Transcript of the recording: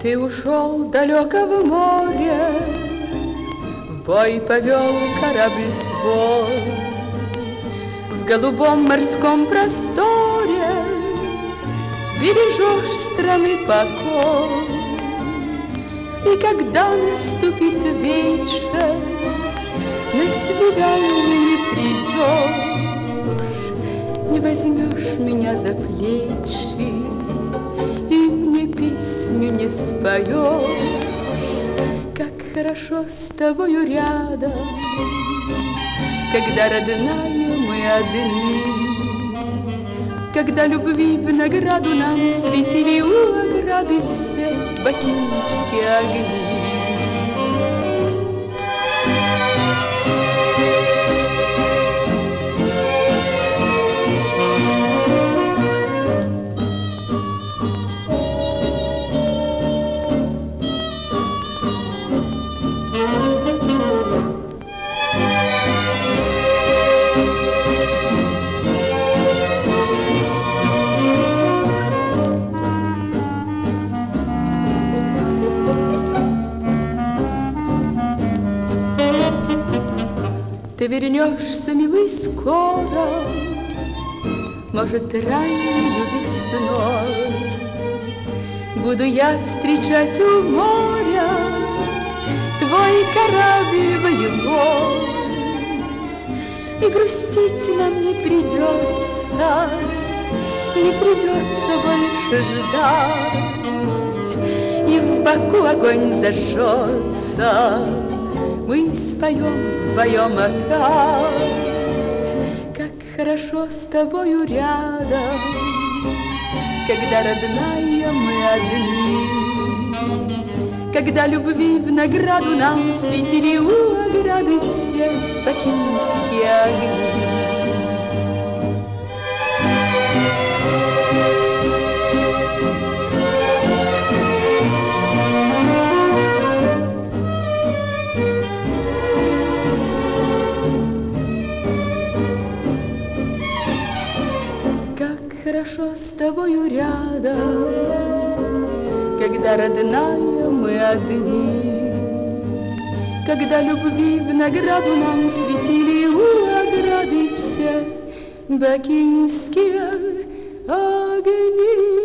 Ты ушел далеко в море, в бой повел корабль свой. В голубом морском просторе бережешь страны покой. И когда наступит вечер, на свидание не придешь, не возьмешь меня за плечи и мне песню не споешь. Как хорошо с тобою рядом, когда, родная, мы одни, когда любви в награду нам светили у ограды все бакинские огни. Ты вернешься, милый, скоро, может, раннюю весной. Буду я встречать у моря твой корабль боевой. И грустить нам не придется, не придется больше ждать. И в боку огонь зажжется, мы споем вдвоем опять. Как хорошо с тобою рядом, когда, родная, мы одни, когда любви в награду нам светили у ограды все бакинские огни. Хорошо с тобою рядом, когда, родная, мы одни, когда любви в награду нам светили у ограды все бакинские огни.